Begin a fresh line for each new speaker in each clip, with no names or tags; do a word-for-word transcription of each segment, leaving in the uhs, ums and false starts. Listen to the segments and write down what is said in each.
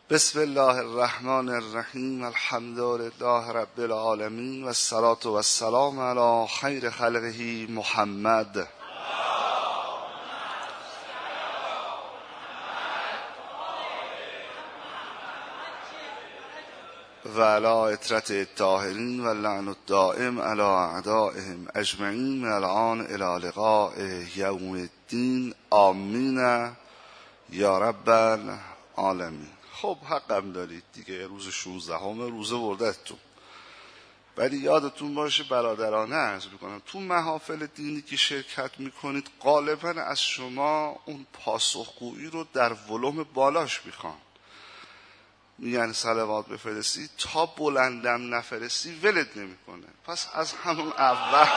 بسم الله الرحمن الرحیم. الحمد لله رب العالمین و الصلاة و السلام علی خیر خلقه محمد و علی اطرت الطاهرین و لعن الدائم علی اعدائهم اجمعین من الان الی لقاء یوم الدین. آمین یا رب العالمین. خب حقم دارید دیگه، روز شانزدهم روزه وردتون. ولی یادتون باشه برادرانه عرض میکنم تو محافل دینی که شرکت میکنید غالبا از شما اون پاسخگویی رو در ولوم بالاش میخوان. میگن صلوات بفرستی، تا بلندم نفرستی ولد نمیکنه. پس از همون اول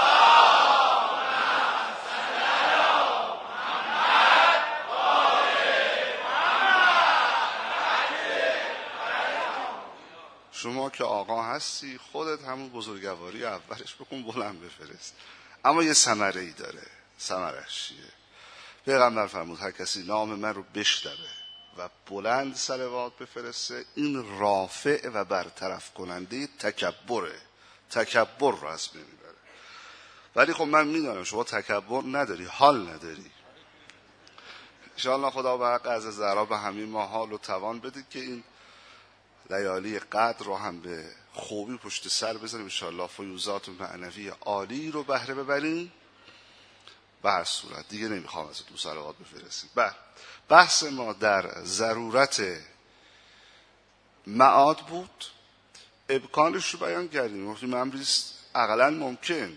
شما که آقا هستی خودت همون بزرگواری اولش بکن بلند بفرست. اما یه ثمره ای داره. ثمرش چیه؟ پیغمبر فرمود هر کسی نام من رو بشنوه و بلند صلوات بفرسته این رافع و برطرف کننده تکبره، تکبر رو از بین میبره. ولی خب من میدونم شما تکبر نداری، حال نداری. انشاءالله خدا به حق از زهرا به همین ما حال و توان بده که این لیالی قدر رو هم به خوبی پشت سر بزنیم. انشاءالله فیوزات معنوی عالی رو بهره ببریم. به هر صورت دیگه نمیخوام از دو صلوات بفرستیم. بله، بحث ما در ضرورت معاد بود. امکانش رو بیان کردیم، گفتیم امریست اقلا ممکن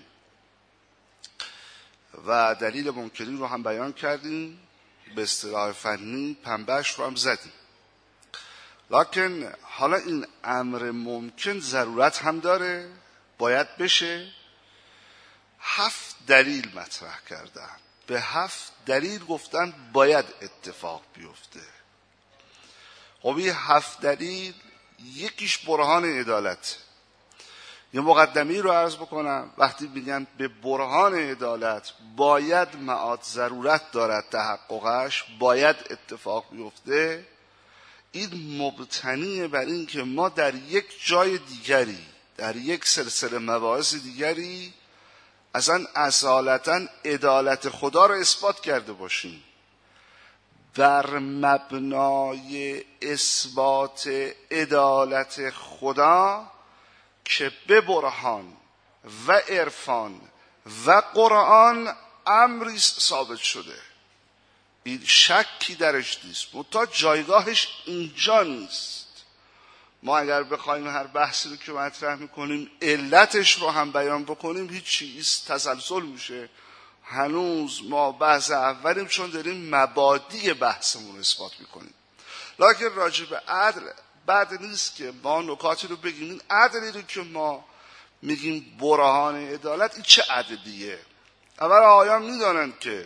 و دلیل ممکنی رو هم بیان کردیم، به اصطلاح فنی پنبهش رو هم زدیم. لکن حالا این امر ممکن ضرورت هم داره، باید بشه. هفت دلیل مطرح کردن، به هفت دلیل گفتن باید اتفاق بیفته. خب این هفت دلیل یکیش برهان عدالت. یه مقدمه رو عرض بکنم. وقتی میگن به برهان عدالت باید معاد ضرورت دارد تحققش، باید اتفاق بیفته، این مبتنی بر این که ما در یک جای دیگری، در یک سلسله مباحث دیگری اصلا اصالتا عدالت خدا رو اثبات کرده باشیم. بر مبنای اثبات عدالت خدا که به برهان و عرفان و قرآن امری ثابت شده، این شکی درش نیست، منتها جایگاهش اینجا نیست. ما اگر بخوایم هر بحثی رو که مطرح میکنیم علتش رو هم بیان بکنیم هیچ چیز تسلسل میشه. هنوز ما بحث اولیم چون داریم مبادی بحثمون رو اثبات میکنیم. لکن راجع به عدل بعد نیست که ما نکاتی رو بگیم. این عدلی رو که ما میگیم برهان عدالت، این چه عدلیه؟ اول آقایان میدانند که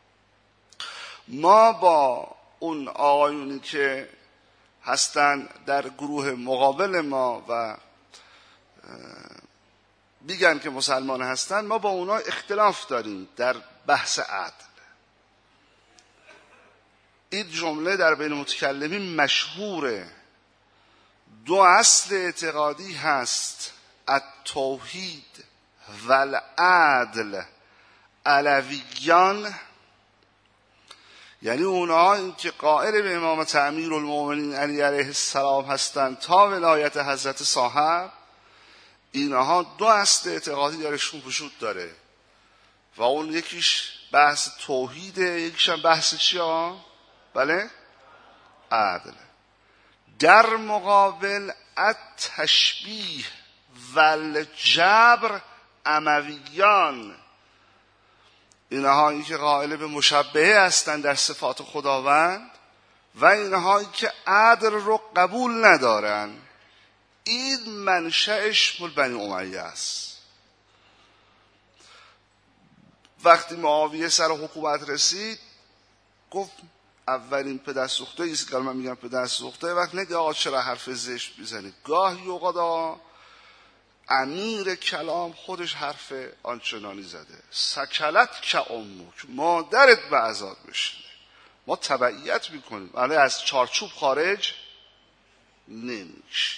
ما با اون آقایونی که هستن در گروه مقابل ما و میگن که مسلمان هستن، ما با اونا اختلاف داریم در بحث عدل. این جمله در بین متکلمین مشهوره. دو اصل اعتقادی هست، التوحید و العدل علویان، یعنی اونها که قائل به امامت امیرالمومنین علی علیه السلام هستند تا ولایت حضرت صاحب، اینها دو اصل اعتقادی درشون وجود داره و اون یکیش بحث توحیده، یکیش هم بحث چی ها؟ بله؟ عدل. در مقابل التشبیه و الجبر امویان، اینهایی که قائل به مشبهه هستند در صفات خداوند و اینهایی که عدل رو قبول ندارن. این منشأش مال بنی امیه است. وقتی معاویه سر حکومت رسید گفت اولین پدرسوخته ایست که من میگم پدرسوخته، وقت نگه آقا چرا حرف زشت میزنید. گاهی اوقات امیر کلام خودش حرف آنچنانی زده، سکلت که امک، مادرت به عذاب بشینه. ما تبعیت میکنیم، ولی از چارچوب خارج نمیشه.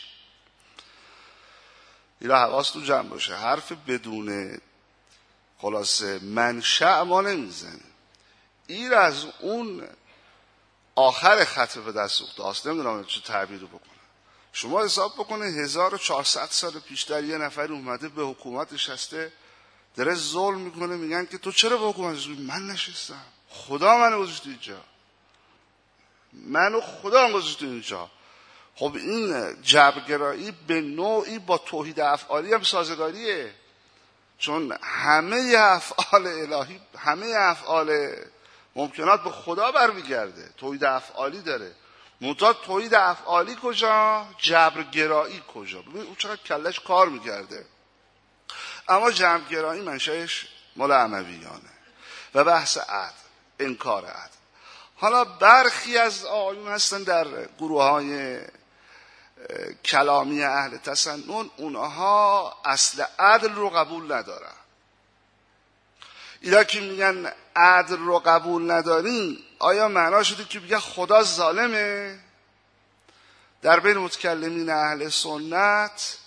این را حواس تو جمع باشه، حرف بدون خلاصه منشأ ما نمیزنه. این از اون آخر خط به دست افتاده، نمیدونم چه تعبیر رو بکنه. شما حساب بکنه هزار و چهارصد سال پیشتر یه نفر اومده به حکومت نشسته داره ظلم میکنه، میگن که تو چرا به حکومت نشستی؟ من نشستم، خدا منو گذاشته اینجا، منو خدا گذاشته اینجا. خب این جبرگرایی به نوعی با توحید افعالی هم سازگاریه، چون همه افعال الهی، همه افعال ممکنات به خدا برمیگرده، توحید افعالی داره. منتها توحید افعالی کجا؟ جبرگرایی کجا؟ ببین اون چقدر کلش کار میکرده. اما جبرگرایی منشأش مال امویانه و بحث عدل، انکار عدل. حالا برخی از آیون هستن در گروه های کلامی اهل تسنن، اونها اصل عدل رو قبول ندارن. اینا که میگن عدل رو قبول ندارین، آیا معنا شده که بگه خدا ظالمه؟ در بین متکلمین اهل سنت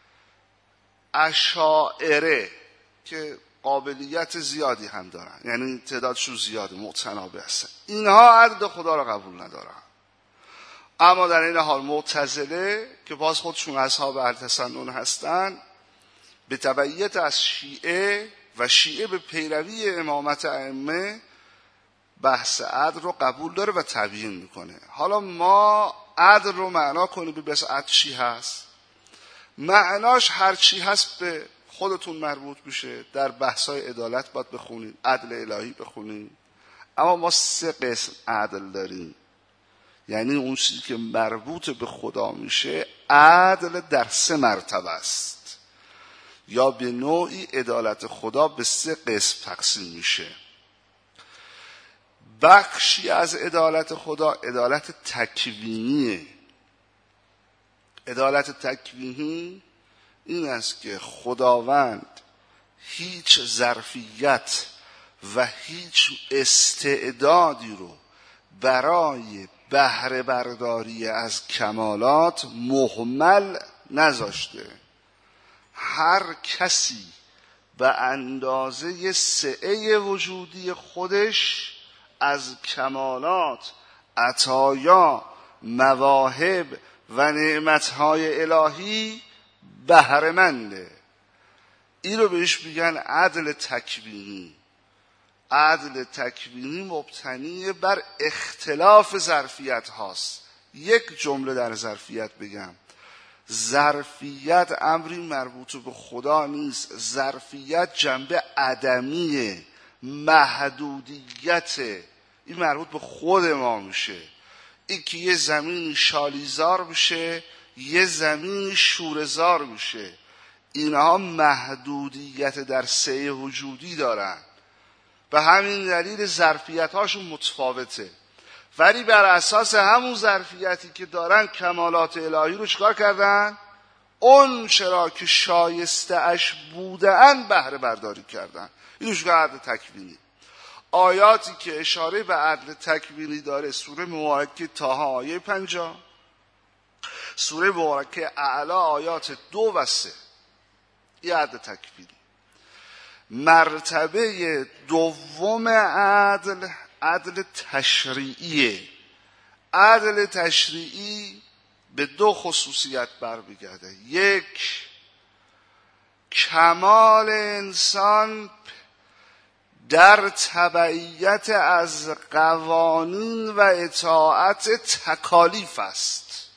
اشاعره که قابلیت زیادی هم دارن، یعنی تعدادشون زیاده، متنابه هستن، اینها عدل خدا رو قبول ندارن. اما در این حال معتزله که باز خودشون اصحاب اهل تسنن هستن، به تبعیت از شیعه و شیعه به پیروی امامت ائمه بحث عدل رو قبول داره و تبیین میکنه. حالا ما عدل رو معنا کنیم به بس عدل چی هست؟ معناش هر چی هست به خودتون مربوط میشه. در بحث‌های عدالت باید بخونید، عدل الهی بخونید. اما ما سه قسم عدل داریم، یعنی اون چیزی که مربوط به خدا میشه عدل در سه مرتبه است، یا به نوعی عدالت خدا به سه قسم تقسیم میشه. بخشی از عدالت خدا عدالت تکوینیه. عدالت تکوینی این است که خداوند هیچ ظرفیت و هیچ استعدادی رو برای بهره برداری از کمالات مهمل نذاشته. هر کسی به اندازه سعه وجودی خودش از کمالات، عطایا، مواهب و نعمتهای الهی بهره منده. این رو بهش میگن عدل تکوینی. عدل تکوینی مبتنی بر اختلاف ظرفیت هاست. یک جمله در ظرفیت بگم، ظرفیت امری مربوط به خدا نیست. ظرفیت جنبه عدمیه، محدودیت. این مربوط به خود ما میشه. این که یه زمین شالیزار بشه، یه زمین شورزار بشه، اینها محدودیت در سعه وجودی دارن، به همین دلیل ظرفیت هاشون متفاوته. ولی بر اساس همون ظرفیتی که دارن کمالات الهی رو چکار کردن؟ اون چرا که شایسته اش بودن بهره برداری کردن. اینوش که عدل تکوینی. آیاتی که اشاره به عدل تکوینی داره سوره مبارکه طه آیه پنجاه، سوره مبارکه اعلی آیات دو و سه. این عدل تکوینی. مرتبه دوم عدل عدل تشریعیه. عدل تشریعی به دو خصوصیت برمیگرده. یک، کمال انسان در تبعیت از قوانین و اطاعت تکالیف است.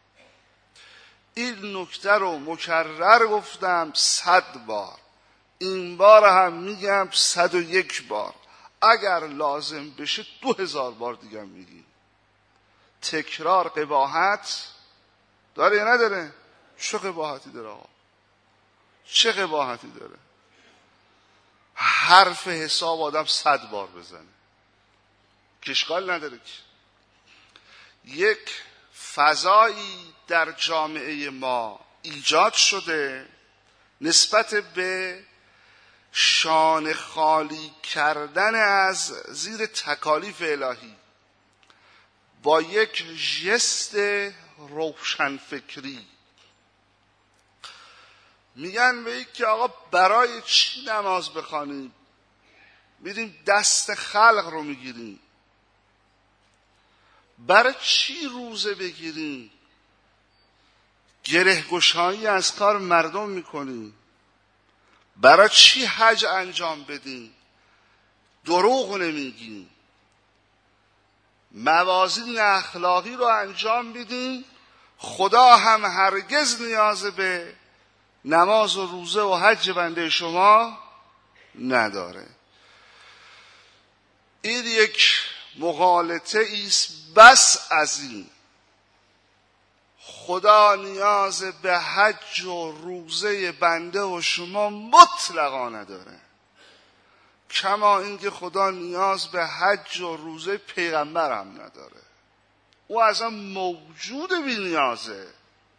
این نکته رو مکرر گفتم صد بار، این بار هم میگم صد و یک بار، اگر لازم بشه دو هزار بار دیگه میگیم. تکرار قباحت داره یا نداره؟ چه قباحتی داره آقا؟ چه قباحتی داره؟ حرف حساب آدم صد بار بزنه که اشکال نداره. که یک فضایی در جامعه ما ایجاد شده نسبت به شانه خالی کردن از زیر تکالیف الهی. با یک ژست روشنفکری میگن به یک که آقا برای چی نماز بخوانیم؟ میریم دست خلق رو میگیریم. برای چی روزه بگیریم؟ گره گشایی از کار مردم میکنیم. برای چی حج انجام بدیم؟ دروغ نمیگیم. موازین اخلاقی رو انجام بدیم. خدا هم هرگز نیاز به نماز و روزه و حج بنده شما نداره. این یک مغالطه ایست بس عظیم. خدا نیاز به حج و روزه بنده و شما مطلقا نداره، کما اینکه خدا نیاز به حج و روزه پیغمبر هم نداره. او اصلا موجود بی نیازه.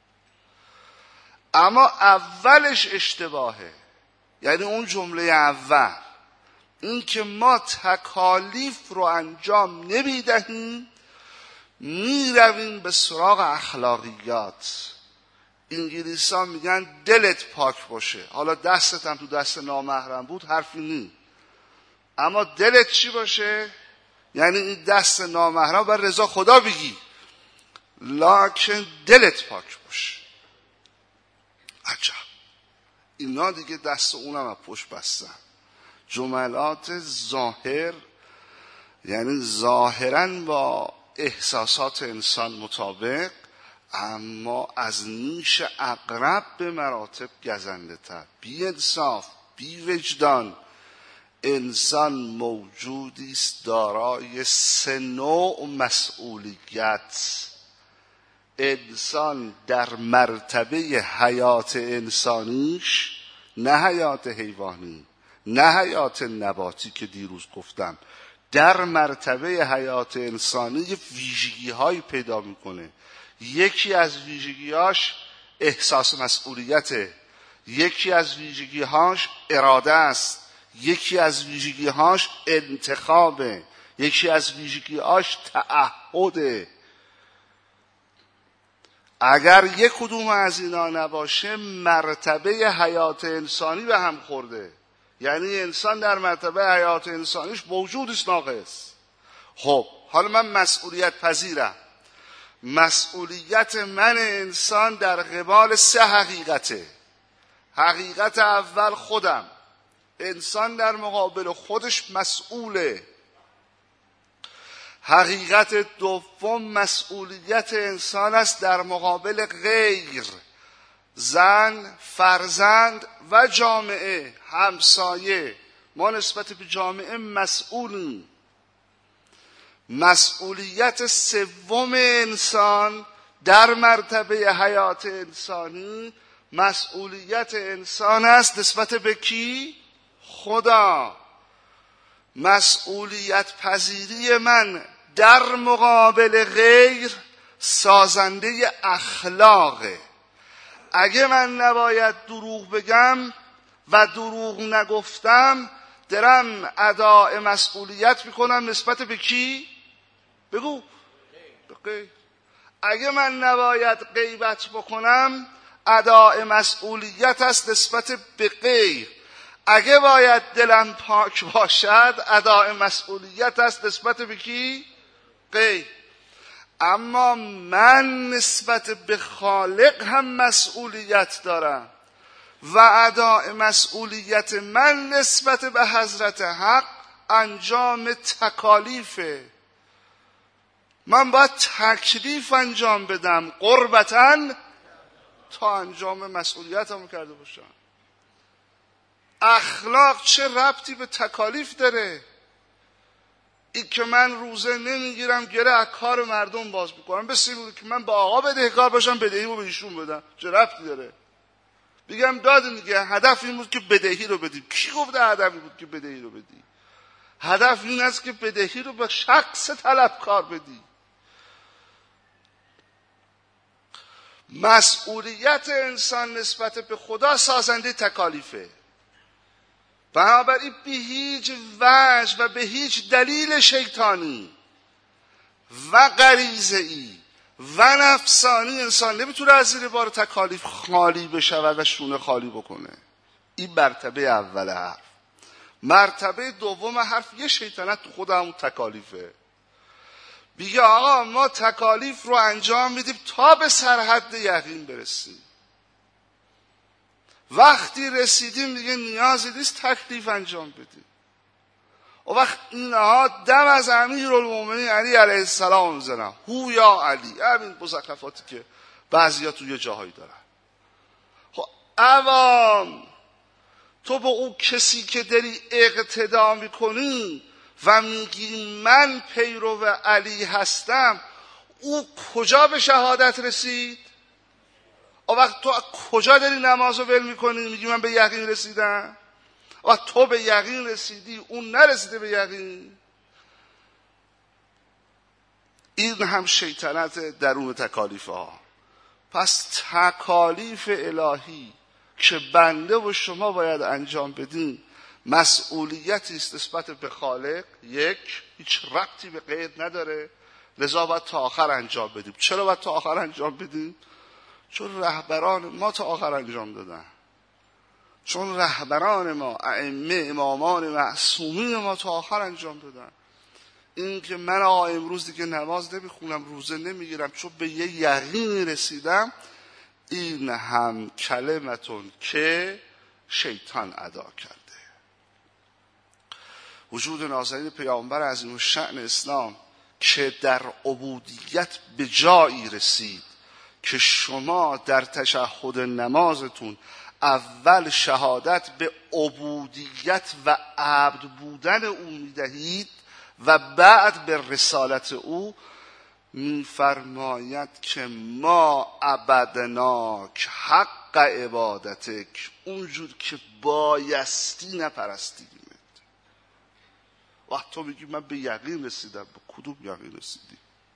اما اولش اشتباهه، یعنی اون جمله اول، این که ما تکالیف رو انجام نمیدهیم، میرویم به سراغ اخلاقیات. انگلیسی ها میگن دلت پاک باشه. حالا دستت هم تو دست نامحرم بود حرفی نی، اما دلت چی باشه؟ یعنی این دست نامحرم بر رضا خدا بگی، لکن دلت پاک باشه. عجب، اینا دیگه دست اونم از پشت بستن. جملات ظاهر، یعنی ظاهراً با احساسات انسان مطابق، اما از نیش اقرب به مراتب گزنده تر. بی انصاف، بی وجدان. انسان موجودی است دارای سه نوع مسئولیت. انسان در مرتبه حیات انسانیش، نه حیات حیوانی، نه حیات نباتی که دیروز گفتم، در مرتبه حیات انسانی ویژگی هایی پیدا میکنه. یکی از ویژگی هاش احساس مسئولیته، یکی از ویژگی هاش اراده است، یکی از ویژگی هاش انتخابه، یکی از ویژگی هاش تعهده. اگر یک کدوم از اینا نباشه مرتبه حیات انسانی به هم خورده، یعنی انسان در مرتبه حیات انسانیش موجودش ناقص. خب حالا من مسئولیت پذیرم. مسئولیت من انسان در قبال سه حقیقته. حقیقت اول خودم، انسان در مقابل خودش مسئوله. حقیقت دوم مسئولیت انسان است در مقابل غیر، زن، فرزند و جامعه، همسایه. ما نسبت به جامعه مسئولیم. مسئولیت سوم انسان در مرتبه حیات انسانی، مسئولیت انسان است نسبت به کی؟ خدا. مسئولیت پذیری من در مقابل غیر سازنده اخلاقه. اگه من نباید دروغ بگم و دروغ نگفتم، درم اداء مسئولیت میکنم نسبت به کی؟ بگو. به غیر. اگه من نباید غیبت بکنم، اداء مسئولیت است نسبت به غیر. اگه باید دلم پاک باشد، اداء مسئولیت است نسبت به کی؟ غیر. اما من نسبت به خالق هم مسئولیت دارم و اداء مسئولیت من نسبت به حضرت حق انجام تکالیفه. من باید تکلیف انجام بدم قربتاً تا انجام مسئولیتم کرده باشم. اخلاق چه ربطی به تکالیف داره؟ این که من روزه نمیگیرم گره از کار مردم باز میکنم، بسیار بود که من با آقا بدهکار باشم بدهی رو به ایشون بدم، چه ربطی داره؟ بگم داد دیگه، هدف این بود که بدهی رو بدی. کی گفته هدفی بود که بدهی رو بدی؟ هدف این است که بدهی رو به شخص طلبکار بدی. مسئولیت انسان نسبت به خدا سازنده تکالیفه. بنابراین به هیچ وجه و به هیچ دلیل شیطانی و غریزه‌ای و نفسانی انسان نمیتونه از زیر بار تکالیف خالی بشود و شونه خالی بکنه. این مرتبه اول حرف. مرتبه دوم حرف یه شیطنت تو خود همون تکالیفه. میگه آقا ما تکالیف رو انجام میدیم تا به سرحد یقین برسیم. وقتی رسیدیم دیگه نیازی نیست تکلیف انجام بدیم. و وقت اینها دم از امیرالمومنین علی علیه السلام میزنن، هو یا علی، همین مزخرفاتی که بعضیا توی جاهایی دارن. خب عوام، تو با اون کسی که داری اقتدا میکنی و میگی من پیرو علی هستم، او کجا به شهادت رسید؟ و وقت تو کجا داری نماز رو ول میکنی میگی من به یقین رسیدم؟ و تو به یقین رسیدی، اون نرسیده به یقین. این هم شیطنت درون تکالیف ها. پس تکالیف الهی که بنده و شما باید انجام بدین مسئولیتی است نسبت به خالق. یک، هیچ ربطی به غیر نداره، لذا باید تا آخر انجام بدیم. چرا باید تا آخر انجام بدیم؟ چون رهبران ما تا آخر انجام دادن، چون رهبران ما، ائمه، امامان معصومین ما تا آخر انجام دادن. این که من آقا امروز دیگه نماز نمیخونم، روزه نمیگیرم چون به یه یقین رسیدم، این هم کلمتون که شیطان ادا کرده. وجود نازنین پیامبر عظیم الشأن اسلام که در عبودیت به جایی رسید که شما در تشهد نمازتون اول شهادت به عبودیت و عبد بودن او میدهید و بعد به رسالت او، میفرماید که ما عبدناک حق عبادتک، اونجور که بایستی نپرستیمت. وقت تو میگی من به یقین رسیدم، به کدوم یقین رسیدی؟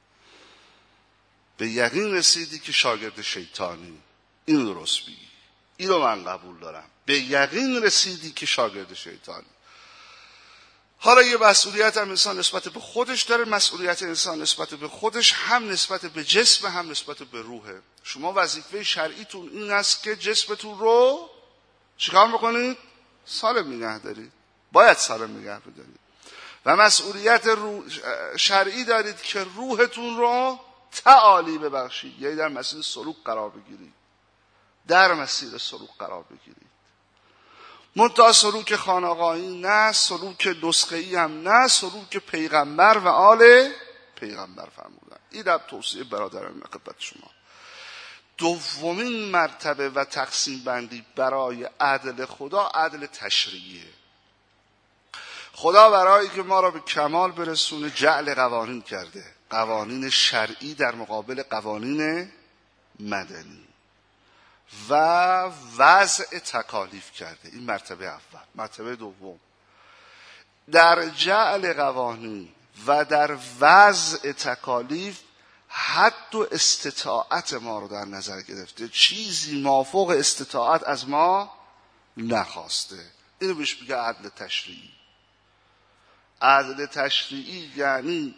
به یقین رسیدی که شاگرد شیطانی. این درست بگی، اینو من قبول دارم. به یقین رسیدی که شاگرد شیطانی. حالا یه مسئولیت هم انسان نسبت به خودش داره. مسئولیت انسان نسبت به خودش هم نسبت به جسم هم نسبت به روحه. شما وظیفه شرعیتون این است که جسمتون رو چیکار بکنید؟ سالم نگه دارید. باید سالم نگه بدارید. و مسئولیت رو شرعی دارید که روحتون رو تعالی ببخشید، یعنی در مسیر سلوک قرار بگیرید. در مسیر سلوک قرار بگیرید. منتها سلوک خانقاهی نه، سلوک نسخه‌ای هم نه، سلوک پیغمبر و آل پیغمبر فرمودن. این در توصیه برادران خدمت شما. دومین مرتبه و تقسیم بندی برای عدل خدا عدل تشریعیه. خدا برای که ما را به کمال برسونه جعل قوانین کرده، قوانین شرعی در مقابل قوانین مدنی، و وضع تکالیف کرده. این مرتبه اول. مرتبه دوم، در جعل قوانین و در وضع تکالیف حد و استطاعت ما رو در نظر گرفته، چیزی مافوق استطاعت از ما نخواسته. اینو بهش میگه عدل تشریعی. عدل تشریعی یعنی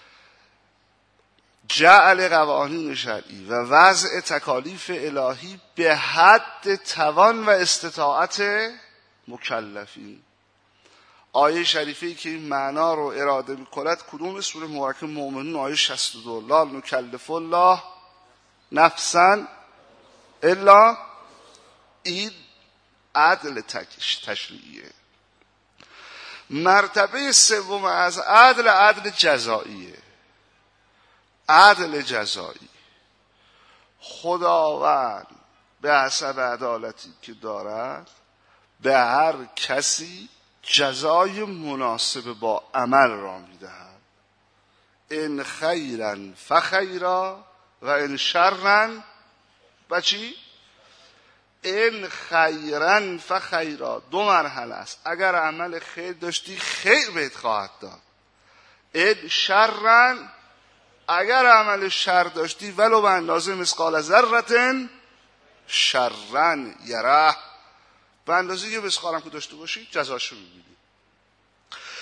جعل قوانین شرعی و وضع تکالیف الهی به حد توان و استطاعت مکلفین. آیه شریفه‌ای که این معنا رو اراده می‌کند کدوم؟ سوره مبارکه مومنون آیه شصت و دو. لا نکلف الله نفسا الا. این عدل تشریعیه. مرتبه سوم از عدل عدل جزاییه. عدل جزایی، خداوند به حسب عدالتی که دارد به هر کسی جزای مناسب با عمل را میدهد. ان خیرا فخیرا و ان شرا بچی؟ ان خیرا فخیرا دو مرحله است. اگر عمل خیر داشتی خیر بهت خواهد داد. ان شرا، اگر عمل شر داشتی ولو به اندازه مثقال ذره شرا یره، به اندازه یه مثقالم که داشته باشی جزاشو میبینی.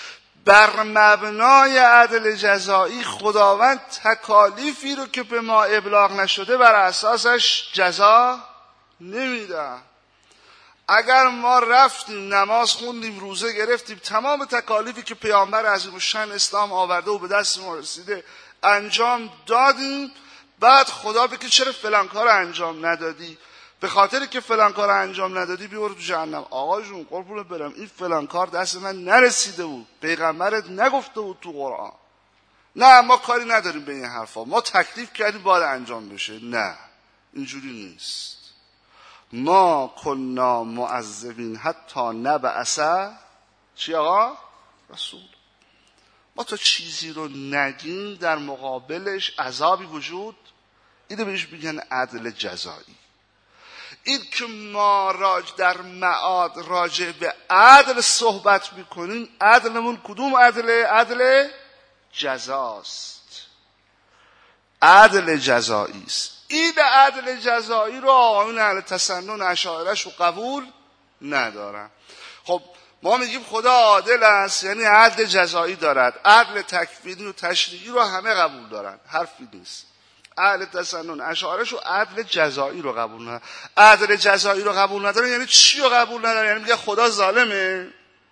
بر مبنای عدل جزایی خداوند تکالیفی رو که به ما ابلاغ نشده بر اساسش جزا نمیده. اگر ما رفتیم نماز خوندیم روزه گرفتیم تمام تکالیفی که پیامبر عظیم الشأن اسلام آورده و به دست ما رسیده انجام دادیم، بعد خدا بگه چرا فلان کار انجام ندادی؟ به خاطر که فلان کار انجام ندادی بیور تو جهنم. آقا جون قربونت برم این فلان کار دست من نرسیده بود، پیغمبرت نگفته بود تو قرآن. نه ما کاری نداریم به این حرفا، ما تکلیف کردیم باید انجام بشه. نه اینجوری نیست. ما کنا معذبین حتی نبعث چی آقا؟ رسول. ما تا چیزی رو نگیم در مقابلش عذابی وجود، اینو بهش میگن عدل جزایی. این که ما راج در معاد راجع به عدل صحبت میکنیم، عدلمون کدوم عدله؟ عدل جزاست، عدل جزایی است. این عدل جزایی رو آقایون اهل تسنن اشاعره‌اش رو قبول ندارن. خب ما میگیم خدا عادل است، یعنی عدل جزایی دارد. عدل تکوینی و تشریعی رو همه قبول دارن، حرفی نیست. اهل تسنن اشاعره‌اش رو عدل جزایی رو قبول ندارن. عدل جزایی رو قبول ندارن یعنی چی رو قبول ندارن؟ یعنی میگه خدا ظالمه.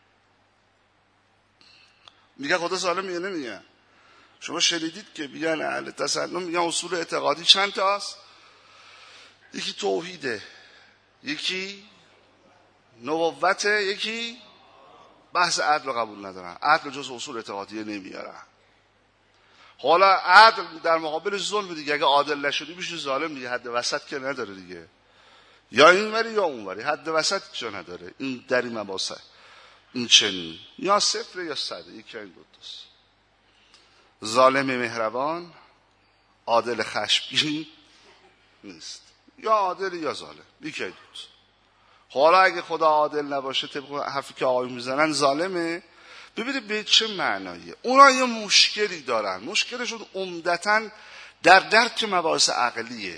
میگه خدا ظالمه یا نمیگه؟ شما شنیدید که میگن اهل تسنن میگن اصول اعتقادی چند تاست؟ یکی توحیده، یکی نبوته، یکی بحث عدل رو قبول ندارن. عدل جز اصول اعتقادیه نمیارن. حالا عدل در مقابل ظلم دیگه، اگه عادل نشدی میشه ظالم دیگه، حد وسط که نداره دیگه، یا این وری یا اون وری، حد وسط چه نداره. این در این مباحث این چنین یا صفر یا صد، یکی این دو تاست. ظالم مهربان، عادل خشمگین نیست، یا عادل یا ظالم، یکی دو. حالا اگه خدا عادل نباشه طبق حرفی که آقایون میزنن ظالمه، ببینید به چه معناییه. اونا یه مشکلی دارن، مشکلشون عمدتاً در درک مباحث عقلیه.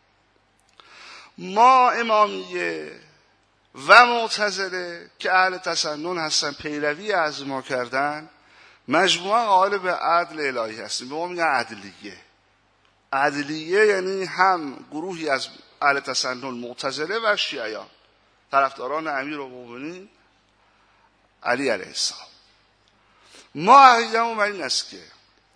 ما امامیه و معتزله که اهل تسنن هستن، پیروی از ما کردن، مجموعه قائل به عدل الهی هستیم. به ما میگن عدلیه. عدلیه یعنی هم گروهی از اهل تسنن معتزله و شیعیان، طرفداران امیرالمومنین علی علیه السلام. ما عقیدمون بر این است که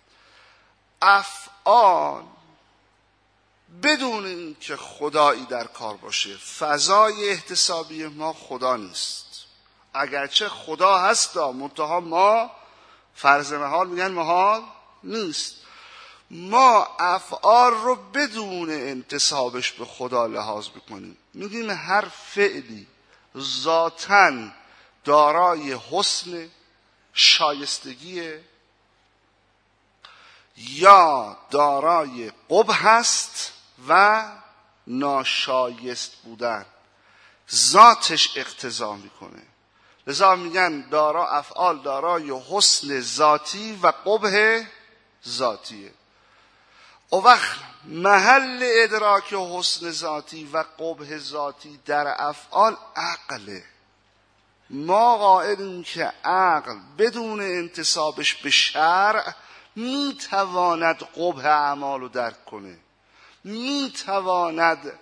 افعال بدون این که خدایی در کار باشه، فضای احتسابی ما خدا نیست. اگرچه خدا هستا، منتها ما فرض محال میگن محال نیست. ما افعال رو بدون انتسابش به خدا لحاظ بکنیم. میگیم هر فعلی ذاتاً دارای حسن، شایستگی یا دارای قبح هست و ناشایست بودن، ذاتش اقتضا میکنه. لذا میگن دارا افعال دارای حسن ذاتی و قبح ذاتیه. او وقت محل ادراک حسن ذاتی و قبح ذاتی در افعال عقله. ما قائلیم که عقل بدون انتسابش به شرع میتواند قبح اعمال رو درک کنه، میتواند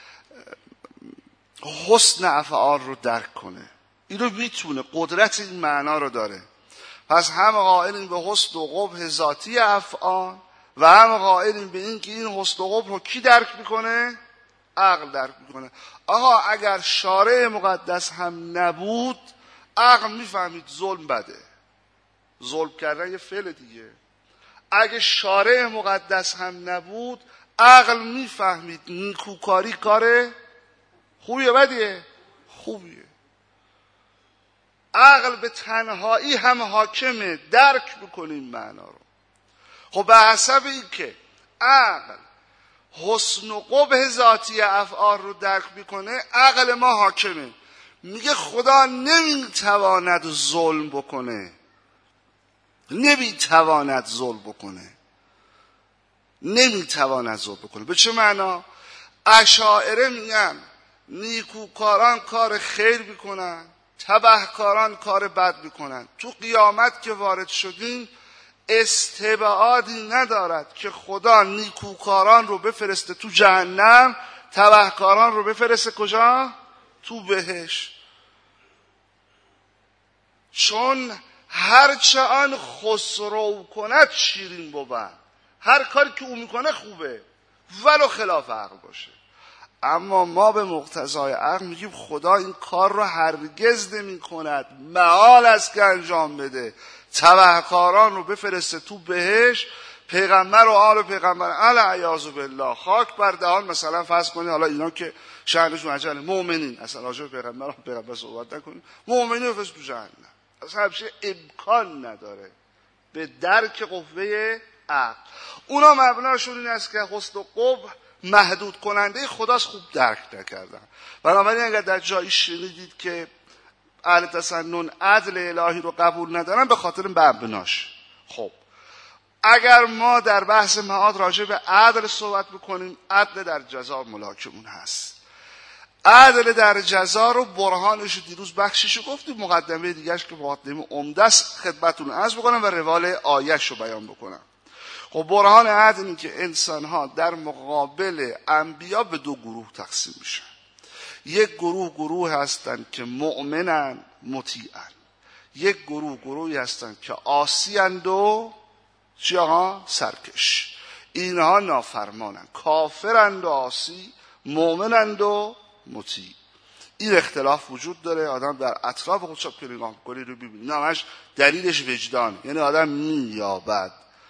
حسن افعال رو درک کنه. این رو میتونه، قدرت این معنا رو داره. پس هم قائلیم به حسن و قبح ذاتی افعال و هم قائلیم به این که این حسن و قبح رو کی درک میکنه؟ عقل درک میکنه. آها اگر شارع مقدس هم نبود عقل میفهمید ظلم بده، ظلم کردن یه فعل دیگه. اگه شارع مقدس هم نبود عقل میفهمید نیکوکاری کار خوبیه بدیه؟ خوبیه. عقل به تنهایی هم حاکمه، درک بکنیم معنا رو. خب به حسب این که عقل حسن و قبح ذاتی افعال رو درک میکنه، عقل ما حاکمه. میگه خدا نمیتواند ظلم بکنه، نمیتواند ظلم بکنه، نمیتواند ظلم بکنه. به چه معنا؟ اشاعره میگن نیکوکاران کار خیر میکنن، تبهکاران کار بد میکنن. تو قیامت که وارد شدیم استبعادی ندارد که خدا نیکوکاران رو بفرسته تو جهنم، تبهکاران رو بفرسته کجا؟ تو بهشت. چون هرچه آن خسرو کند شیرین بود. هر کاری که او میکنه خوبه ولو خلاف عقل باشه. اما ما به مقتضای عقل میگیم خدا این کار رو هرگز نمی کند، محال است که انجام بده. تبهکاران رو بفرسته تو بهشت، پیغمبر و آل پیغمبر العیاذ بالله خاک بر دهان. مثلا فرض کنید حالا اینا که شأنشون عجله مؤمنین، اصلا راجع به پیغمبر و پیغمبر صحبت نکنیم، مؤمنین رو بفرسته تو جهنم، اصلا همچین امکان نداره به درک قوه عقل. اونا مبناشون این است که حسن و قبح محدود کننده خداست، خوب درک نکردن. بنابراین اگر در جایی شنیدید که اهل تسنن عدل الهی رو قبول ندارن به خاطر مبناش. خب اگر ما در بحث معاد راجع به عدل صحبت بکنیم، عدل در جزا ملاکمون هست. عدل در جزا رو برهانش دیروز بخشیشو گفتیم، مقدمه دیگرش که مقدمه عمده است خدمتتون عرض بکنم و روال آیه‌ش رو بیان بکنم. خب برهان عدل این که انسان ها در مقابل انبیا به دو گروه تقسیم میشن. یک گروه گروه هستند که مؤمنن مطیعن، یک گروه گروهی هستند که عاصی‌اند و چی آقا؟ سرکش. اینها نافرمانند، کافرند و عاصی، مؤمنند و مطیع. این اختلاف وجود داره. آدم در اطراف خودش که نگاه کنی رو ببینی، نامش دلیلش وجدان، یعنی آدم مییابد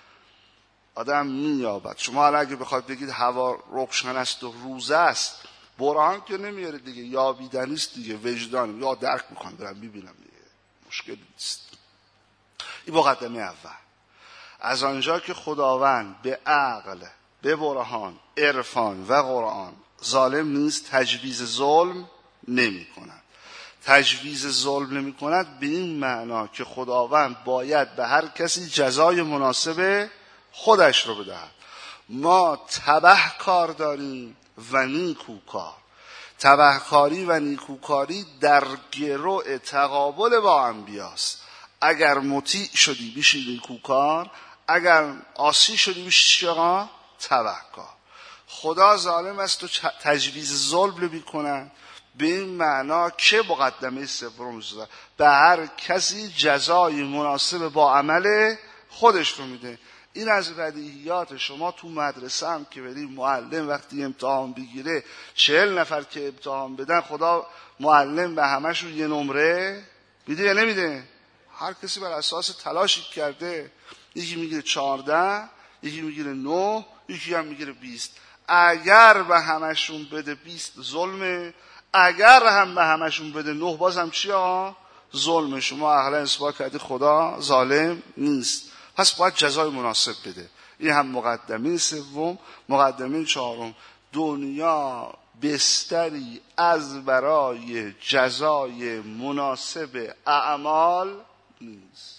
آدم مییابد. شما الان اگه بخواید بگید هوا روشن است و روزه است، برهان که نمیاره دیگه، یابیدنی است دیگه، وجدان یا درک میکنم برم ببینم دیگه، مشکل نیست. این مقدمه اول. از آنجا که خداوند به عقل، به برهان، عرفان و قرآن ظالم نیست، تجویز ظلم نمی کند. تجویز ظلم نمی کند به این معنا که خداوند باید به هر کسی جزای مناسب خودش رو بدهد. ما تبهکار داریم و نیکوکار. تبهکاری و نیکوکاری در گرو تقابل با انبیاست. اگر مطیع شدی میشی نیکوکار، اگر عاصی شدی میشی چرا؟ تبهکار. خدا ظالم است و تجویز ظلم میکنن به این معنا که مقدمه سوم زده به هر کسی جزای مناسب با عمل خودش رو میده. این از بدیهیات. شما تو مدرسه هم که برید، معلم وقتی امتحان بگیره چهل نفر که امتحان بدن، خدا معلم به همشون یه نمره میده یا نمیده؟ هر کسی بر اساس تلاشی کرده، یکی میگیره چهارده، یکی میگیره نه، یکی هم میگیره بیست. اگر به همشون بده بیست ظلمه، اگر هم به همشون بده نه بازم چی ها؟ ظلمه. شما اهلا اثبات کردی خدا ظالم نیست، پس باید جزای مناسب بده. این هم مقدمه سوم. مقدمه چهارم، دنیا بستری از برای جزای مناسب اعمال نیست.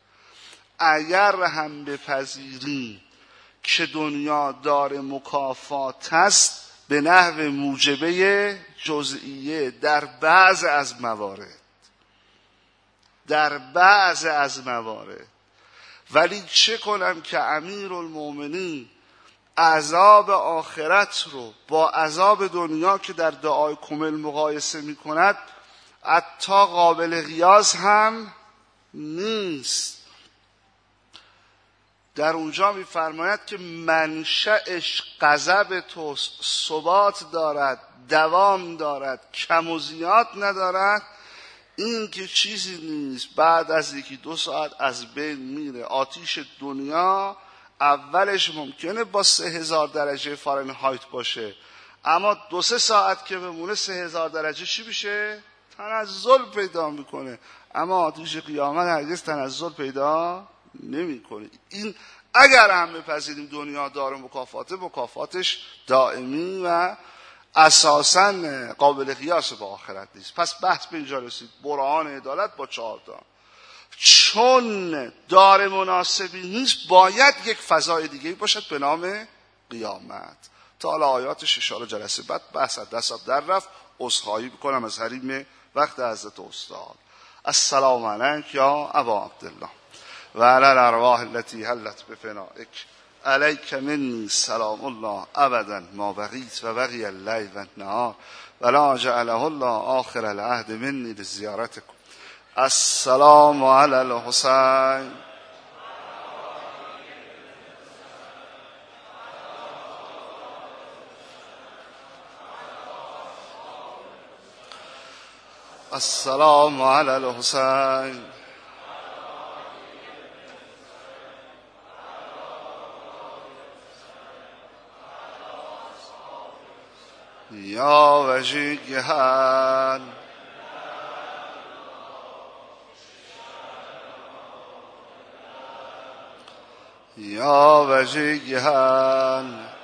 اگر هم بپذیریم که دنیا دار مکافات است به نحو موجبه جزئیه در بعض از موارد، در بعض از موارد، ولی چه کنم که امیرالمومنین عذاب آخرت رو با عذاب دنیا که در دعای کمل مقایسه می کند حتی قابل قیاس هم نیست. در اونجا می فرماید که منشأش غضب توست، ثبات دارد، دوام دارد، کم و زیاد ندارد. این که چیزی نیست بعد از یکی دو ساعت از بین میره. آتیش دنیا اولش ممکنه با سه هزار درجه فارنهایت باشه، اما دو سه ساعت که بمونه سه هزار درجه چی بشه؟ تنزل پیدا میکنه. اما آتیش قیامت هرگز تنزل پیدا نمیکنه. این اگر هم بپذیریم دنیا داره مکافاته، مکافاتش دائمی و اساساً قابل قیاس با آخرت نیست. پس بحث به اینجا رسید، برهان عدالت با چهار تا. چون دار مناسبی نیست باید یک فضای دیگه باشد به نام قیامت. تا حالا آیاتش اشاره جلسه بعد بحث از دستم در رفت، عذرخواهی میکنم از حریم وقت حضرت استاد. السلام علیک یا ابا عبدالله و علی الارواح التي حلت بفنائک علیک منی سلام الله ابدا ما بقیت و بقی اللیل و النهار ولا جعله الله آخر العهد منی لزیارتکم. السلام علی الحسین السلام علی الحسین یا وجیها یا وجیها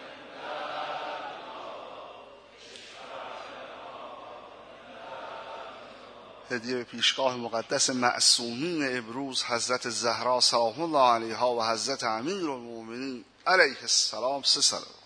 هدیه به پیشگاه مقدس معصومین ابروز حضرت زهرا سلام الله علیها و حضرت امیرالمؤمنین علیه السلام سه سلام.